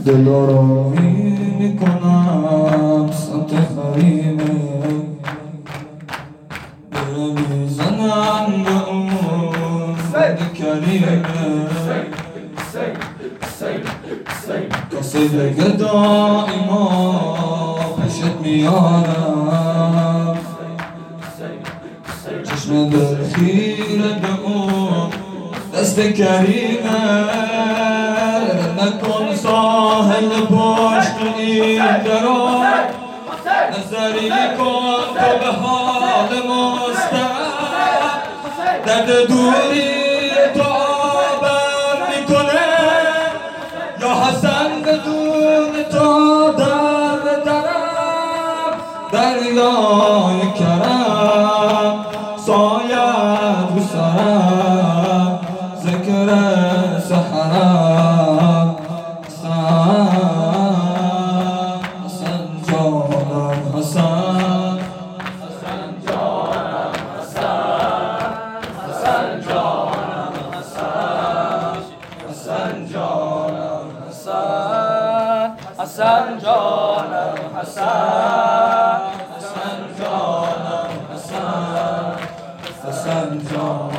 دل آرامی میکنم سمت خریمه بره میزنم به اون مرد کریمه کسی بگه دائما پیشت میارم چشم دل خیره به اون دست کریمه نکن ساحل پشت این درا نظری کن تو به حال مستعد درد دوری تو آبم میکنه یا حسن بدون تو در به درم دریای کرم سایت رو سرم ذکر سحرم حسن جانم حسن جانم حسن جانم حسن جانم حسن جانم حسن جانم حسن جانم